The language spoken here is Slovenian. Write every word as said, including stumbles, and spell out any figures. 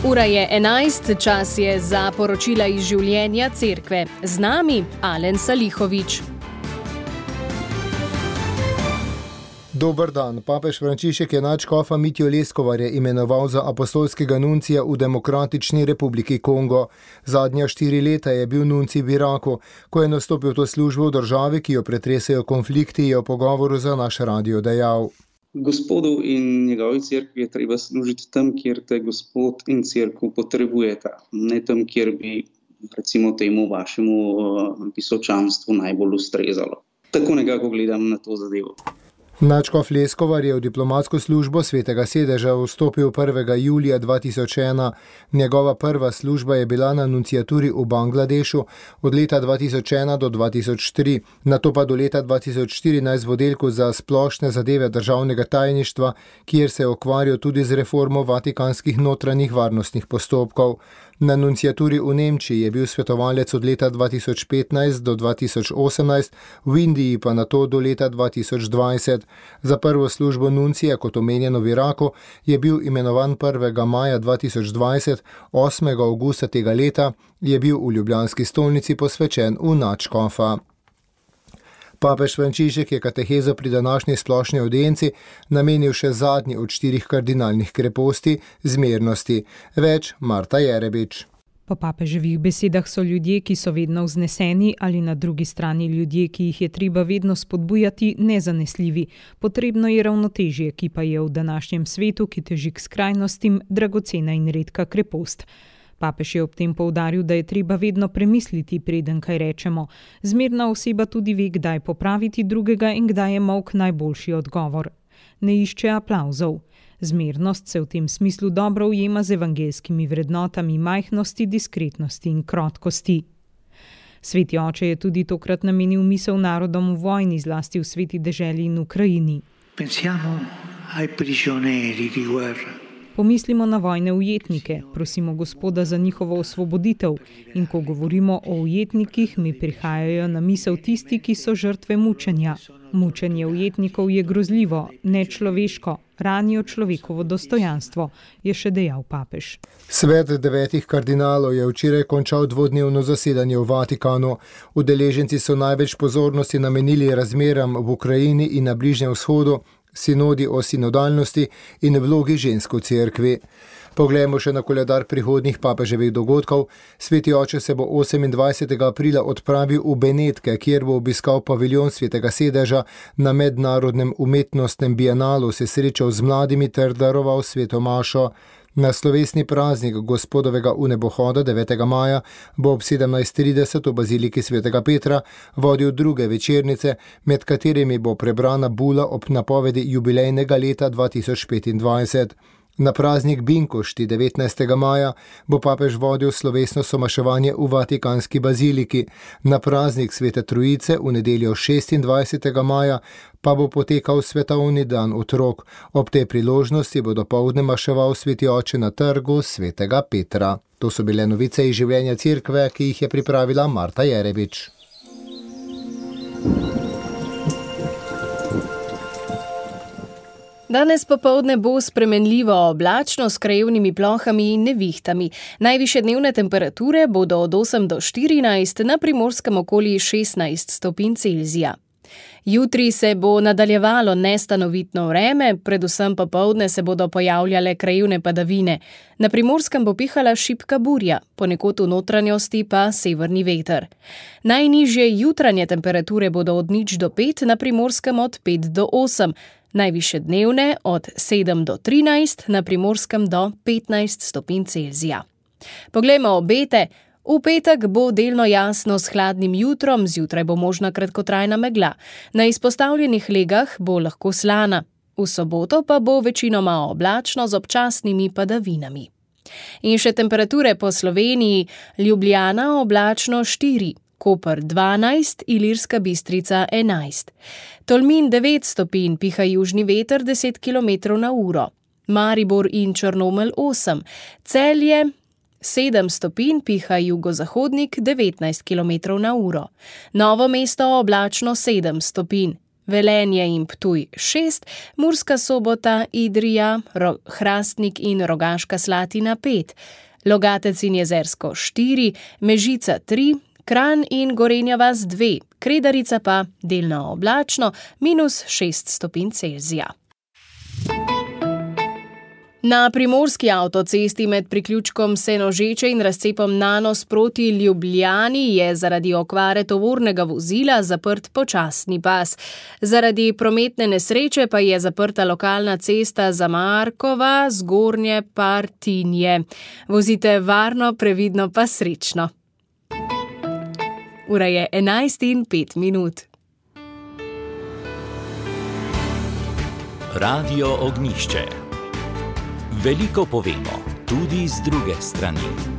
Ura je enajst, čas je za poročila iz življenja cerkve. Z nami Alen Salihovič. Dober dan. Papež Frančišek je nadškofa Mitjo Leskovarja imenoval za apostolskega nuncija v Demokratični republiki Kongo. Zadnja štiri leta je bil nuncij v Iraku. Ko je nastopil to službo v državi, ki jo pretresajo konflikti, je v pogovoru za naš radio dejal: Gospodu in njegovi cerkvi je treba služiti tam, kjer te Gospod in cerkev potrebujeta, ne tam, kjer bi, recimo temu vašemu visočanstvu najbolj ustrezalo. Tako nekako gledam na to zadevo. Nadškof Leskovar je v diplomatsko službo Svetega sedeža vstopil prvega julija dva tisoč ena. Njegova prva služba je bila na nunciaturi v Bangladešu od leta dva tisoč ena do dva tisoč tri, nato pa do leta dva tisoč štirinajst v oddelku za splošne zadeve državnega tajništva, kjer se je ukvarjal tudi z reformo vatikanskih notranjih varnostnih postopkov. Na nunciaturi v Nemčiji je bil svetovalec od leta dva tisoč petnajst do dva tisoč osemnajst, v Indiji pa nato do leta dva tisoč dvajset. Za prvo službo nuncija, kot omenjeno v Iraku, je bil imenovan prvega maja dva tisoč dvajset, osmega avgusta tega leta je bil v ljubljanski stolnici posvečen v nadškofa. Papež Frančišek je katehezo pri današnji splošni audienci namenil še zadnji od štirih kardinalnih kreposti, zmernosti. Več Marta Jerebič. Po papeževih besedah so ljudje, ki so vedno vzneseni, ali na drugi strani ljudje, ki jih je treba vedno spodbujati, nezanesljivi. Potrebno je ravnotežje, ki pa je v današnjem svetu, ki teži k skrajnostim, dragocena in redka krepost. Papež je ob tem poudaril, da je treba vedno premisliti, preden kaj rečemo. Zmerna oseba tudi ve, kdaj popraviti drugega in kdaj je molk najboljši odgovor. Ne išče aplavzov. Zmernost se v tem smislu dobro ujema z evangeljskimi vrednotami majhnosti, diskretnosti in krotkosti. Sveti oče je tudi tokrat namenil misel narodom v vojni, zlasti v sveti deželi in Ukrajini. Pensiamo ai prigionieri di guerra. Pomislimo na vojne ujetnike, prosimo Gospoda za njihovo osvoboditev in ko govorimo o ujetnikih, mi prihajajo na misel tisti, ki so žrtve mučenja. Mučenje ujetnikov je grozljivo, nečloveško, ranijo človekovo dostojanstvo, je še dejal papež. Svet devetih kardinalov je včeraj končal dvodnevno zasedanje v Vatikanu. Udeleženci so največ pozornosti namenili razmeram v Ukrajini in na Bližnjem vzhodu, sinodi o sinodalnosti in vlogi žensk v cerkvi. Poglejmo še na koledar prihodnjih papeževih dogodkov. Sveti oče se bo osemindvajsetega aprila odpravil v Benetke, kjer bo obiskal paviljon Svetega sedeža, na mednarodnem umetnostnem bienalu se srečal z mladimi ter daroval sveto mašo. Na slovesni praznik Gospodovega vnebohoda devetega maja bo ob sedemnajst trideset v baziliki Svetega Petra vodil druge večernice, med katerimi bo prebrana bula ob napovedi jubilejnega leta dva tisoč petindvajset. Na praznik Binkošti devetnajstega maja bo papež vodil slovesno somaševanje v Vatikanski baziliki. Na praznik Svete Trojice v nedeljo šestindvajsetega maja pa bo potekal svetovni dan otrok. Ob tej priložnosti bo dopoldne maševal sveti oče na trgu Svetega Petra. To so bile novice iz življenja cerkve, ki jih je pripravila Marta Jerebič. Danes popoldne bo spremenljivo oblačno s krajevnimi plohami in nevihtami. Najvišje dnevne temperature bodo od osem do štirinajst, na Primorskem okoli šestnajst stopinj Celzija. Jutri se bo nadaljevalo nestanovitno vreme, predvsem popoldne se bodo pojavljale krajevne padavine. Na Primorskem bo pihala šibka burja, ponekod v notranjosti pa severni veter. Najnižje jutranje temperature bodo od nič do pet, na Primorskem od pet do osem. Najvišje dnevne od sedem do trinajst, na Primorskem do petnajst stopinj Celzija. Poglejmo obete. V petek bo delno jasno s hladnim jutrom, zjutraj bo možna kratkotrajna megla. Na izpostavljenih legah bo lahko slana. V soboto pa bo večinoma oblačno z občasnimi padavinami. In še temperature po Sloveniji. Ljubljana oblačno štiri, Koper dvanajst, Ilirska Bistrica enajst. Tolmin devet stopinj, piha južni veter deset kilometrov na uro. Maribor in Črnomelj osem, Celje sedem stopinj, piha jugozahodnik devetnajst kilometrov na uro. Novo mesto oblačno sedem stopinj. Velenje in Ptuj šest, Murska Sobota, Idrija, Ro- Hrastnik in Rogaška Slatina pet, Logatec in Jezersko štiri, Mežica tri, Kranj in Gorenja vas dve, Kredarica pa delno oblačno, minus šest stopinj Celzija. Na primorski avtocesti med priključkom Senožeče in razcepom Nanos proti Ljubljani je zaradi okvare tovornega vozila zaprt počasni pas. Zaradi prometne nesreče pa je zaprta lokalna cesta Zamarkova, Zgornje Partinje. Vozite varno, previdno pa srečno. Ura je enajst in pet minut. Radio Ognjišče. Veliko povemo, tudi z druge strani.